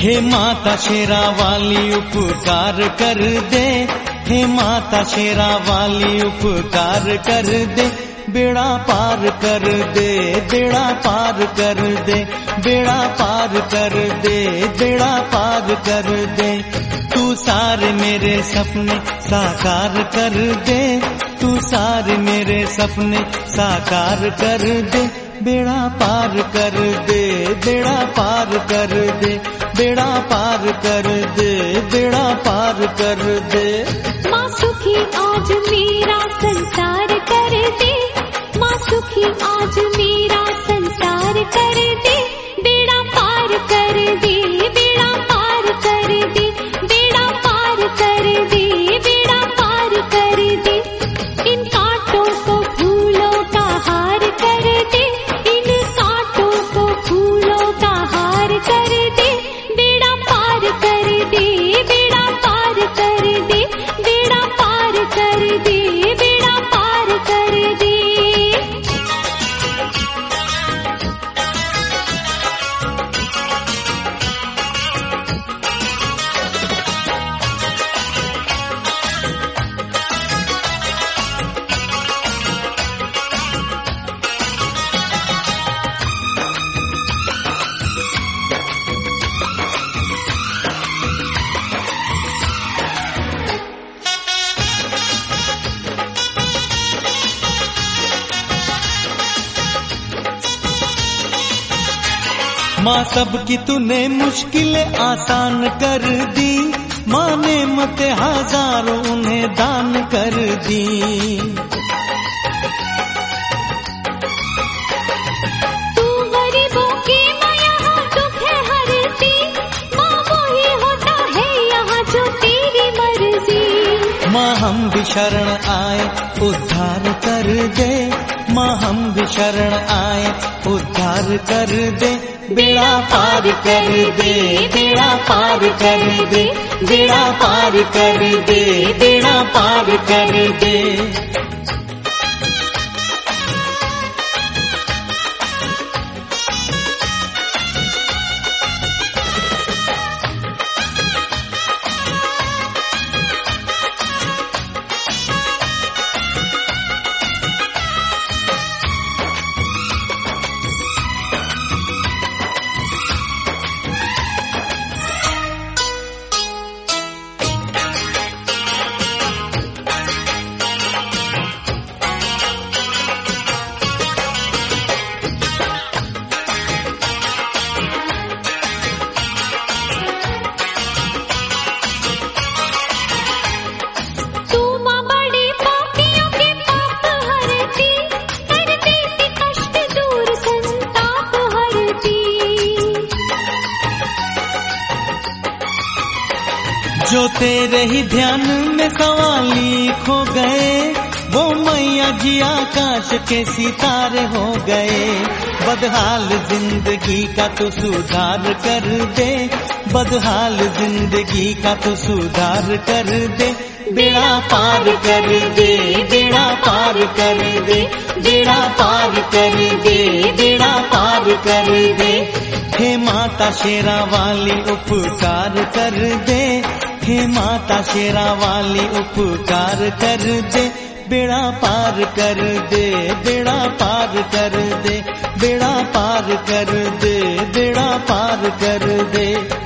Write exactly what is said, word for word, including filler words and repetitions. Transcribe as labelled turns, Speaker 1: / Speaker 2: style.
Speaker 1: हे माता शेरा वाली उपकार कर दे, हे माता शेरा वाली उपकार कर दे, बेड़ा पार कर दे, बेड़ा पार कर दे, बेड़ा पार कर दे, बेड़ा पार कर दे। तू सारे मेरे सपने साकार कर दे, तू सारे मेरे सपने साकार कर दे, बेड़ा पार कर दे, बेड़ा पार कर दे, बेड़ा पार कर दे, बेड़ा पार कर दे।
Speaker 2: माँ सुखी आज मेरा संसार कर दे, माँ सुखी आज मेरा संसार कर दे, बेड़ा पार कर दे, बेड़ा पार कर दे, बेड़ा पार कर दे, बेड़ा पार कर दे। इन कांटों को फूलों का हार कर दे, इन कांटों को फूलों का हार कर दे, बेड़ा पार कर दे, बेड़ा पार कर दे, बेड़ा पार कर दे, बेड़ा पार कर दे।
Speaker 1: माँ सबकी तूने मुश्किलें आसान कर दी, माँ ने मत हजारों उन्हें दान कर दी।
Speaker 2: तू गरीबों की माँ यहाँ दुख है हरती, माँ वही होता है यहाँ जो तेरी मर्जी।
Speaker 1: माँ हम भी शरण आए उद्धार कर दे, माँ हम भी शरण आए उद्धार कर दे, बेड़ा पार कर दे, बेड़ा पार कर दे, बेड़ा पार कर दे, बेड़ा पार कर दे। जो तेरे ही ध्यान में सवाली खो गए, वो मैया जी आकाश के सितारे हो गए। बदहाल जिंदगी का तो सुधार कर दे, बदहाल जिंदगी का तो सुधार कर दे, बेड़ा पार कर दे, बेड़ा पार कर दे, बेड़ा पार कर दे, बेड़ा पार कर दे। हे माता शेरा वाली उपकार कर दे, हे माता शेरा वाली उपकार कर दे, बेड़ा पार कर दे, बेड़ा पार कर दे, बेड़ा पार कर दे, बेड़ा पार कर दे।